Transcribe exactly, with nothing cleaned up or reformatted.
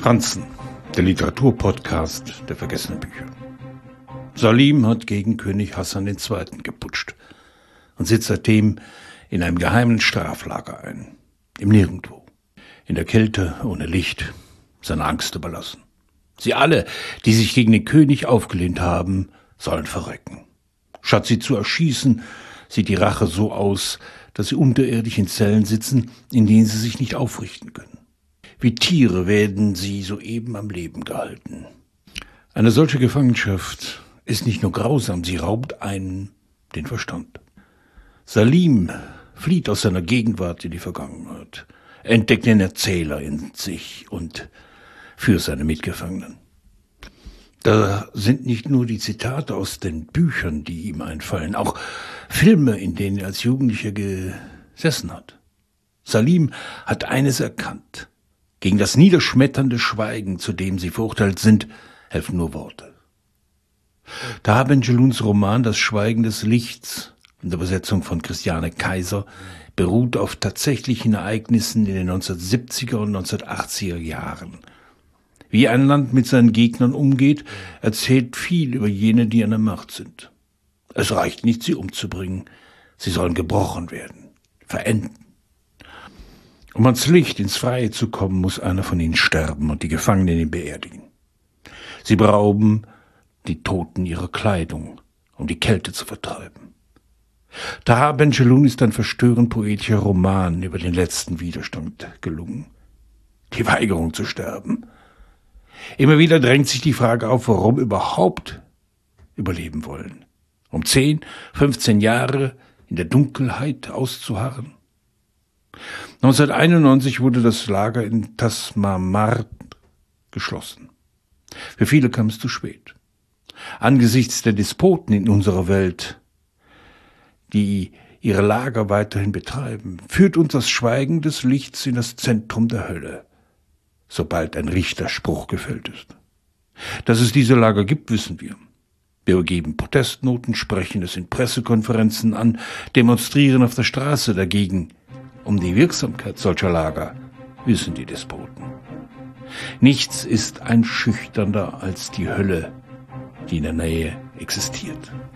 Franzen, der Literaturpodcast der vergessenen Bücher. Salim hat gegen König Hassan der Zweite geputscht und sitzt seitdem in einem geheimen Straflager ein, im Nirgendwo, in der Kälte, ohne Licht, seiner Angst überlassen. Sie alle, die sich gegen den König aufgelehnt haben, sollen verrecken. Statt sie zu erschießen, sieht die Rache so aus, dass sie unterirdisch in Zellen sitzen, in denen sie sich nicht aufrichten können. Wie Tiere werden sie soeben am Leben gehalten. Eine solche Gefangenschaft ist nicht nur grausam, sie raubt einen den Verstand. Salim flieht aus seiner Gegenwart in die Vergangenheit, entdeckt den Erzähler in sich und für seine Mitgefangenen. Da sind nicht nur die Zitate aus den Büchern, die ihm einfallen, auch Filme, in denen er als Jugendlicher gesessen hat. Salim hat eines erkannt: Gegen das niederschmetternde Schweigen, zu dem sie verurteilt sind, helfen nur Worte. Taha Ben-Jellouns Roman »Das Schweigen des Lichts« in der Übersetzung von Christiane Kaiser beruht auf tatsächlichen Ereignissen in den neunzehnhundertsiebziger und neunzehnhundertachtziger Jahren. Wie ein Land mit seinen Gegnern umgeht, erzählt viel über jene, die an der Macht sind. Es reicht nicht, sie umzubringen. Sie sollen gebrochen werden, verenden. Um ans Licht, ins Freie zu kommen, muss einer von ihnen sterben und die Gefangenen ihn beerdigen. Sie berauben die Toten ihrer Kleidung, um die Kälte zu vertreiben. Taha Ben-Jelloun ist ein verstörend poetischer Roman über den letzten Widerstand gelungen. Die Weigerung zu sterben. Immer wieder drängt sich die Frage auf, warum überhaupt überleben wollen. Um zehn, fünfzehn Jahre in der Dunkelheit auszuharren. neunzehnhunderteinundneunzig wurde das Lager in Tas Mamard geschlossen. Für viele kam es zu spät. Angesichts der Despoten in unserer Welt, die ihre Lager weiterhin betreiben, führt uns das Schweigen des Lichts in das Zentrum der Hölle, sobald ein Richterspruch gefällt ist. Dass es diese Lager gibt, wissen wir. Wir geben Protestnoten, sprechen es in Pressekonferenzen an, demonstrieren auf der Straße dagegen. Um die Wirksamkeit solcher Lager wissen die Despoten. Nichts ist einschüchternder als die Hölle, die in der Nähe existiert.